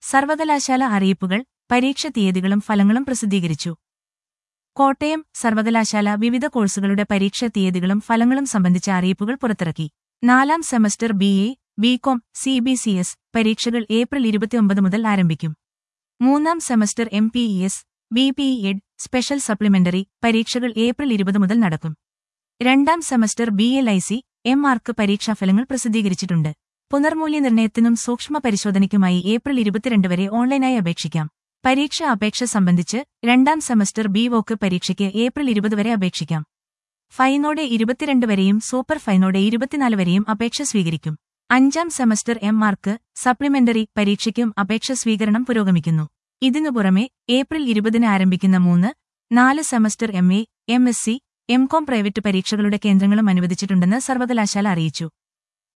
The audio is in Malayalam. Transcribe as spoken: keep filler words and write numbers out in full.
സർവകലാശാല അറിയിപ്പുകൾ, പരീക്ഷ തീയതികളും ഫലങ്ങളും പ്രസിദ്ധീകരിച്ചു. കോട്ടയം സർവകലാശാല വിവിധ കോഴ്സുകളുടെ പരീക്ഷാ തീയതികളും ഫലങ്ങളും സംബന്ധിച്ച അറിയിപ്പുകൾ പുറത്തിറക്കി. നാലാം semester B A, BCom, C B C S പരീക്ഷകൾ ഏപ്രിൽ ഇരുപത്തിയൊമ്പത് മുതൽ ആരംഭിക്കും. മൂന്നാം semester M P E S, B P E Ed, special supplementary പരീക്ഷകൾ ഏപ്രിൽ ഇരുപത് മുതൽ നടക്കും. രണ്ടാം semester B L I C, M Arch പരീക്ഷാഫലങ്ങൾ പ്രസിദ്ധീകരിച്ചിട്ടുണ്ട്. പുനർമൂല്യനിർണ്ണയത്തിനും സൂക്ഷ്മ പരിശോധനയ്ക്കുമായി ഏപ്രിൽ ഇരുപത്തിരണ്ട് വരെ ഓൺലൈനായി അപേക്ഷിക്കാം. പരീക്ഷാ അപേക്ഷ സംബന്ധിച്ച് രണ്ടാം സെമസ്റ്റർ ബി വോക്ക് പരീക്ഷയ്ക്ക് ഏപ്രിൽ ഇരുപത് വരെ അപേക്ഷിക്കാം. ഫൈനോടെ ഇരുപത്തിരണ്ട് വരെയും സൂപ്പർ ഫൈനോടെ ഇരുപത്തിനാല് വരെയും അപേക്ഷ സ്വീകരിക്കും. അഞ്ചാം സെമസ്റ്റർ എം ആർക്ക് സപ്ലിമെന്ററി പരീക്ഷയ്ക്കും അപേക്ഷ സ്വീകരണം പുരോഗമിക്കുന്നു. ഇതിനു പുറമെ ഏപ്രിൽ ഇരുപതിന് ആരംഭിക്കുന്ന മൂന്ന്, നാല് semester M A, M S C, M Com private പരീക്ഷകളുടെ കേന്ദ്രങ്ങളും അനുവദിച്ചിട്ടുണ്ടെന്ന് സർവകലാശാല അറിയിച്ചു.